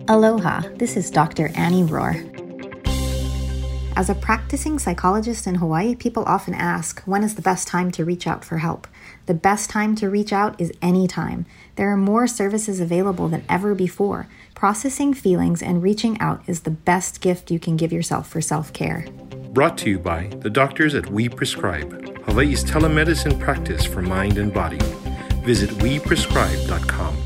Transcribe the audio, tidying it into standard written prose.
Aloha, this is Dr. Annie Rohr. As a practicing psychologist in Hawaii, people often ask, when is the best time to reach out for help? The best time to reach out is any time. There are more services available than ever before. Processing feelings and reaching out is the best gift you can give yourself for self-care. Brought to you by the doctors at We Prescribe, Hawaii's telemedicine practice for mind and body. Visit weprescribe.com.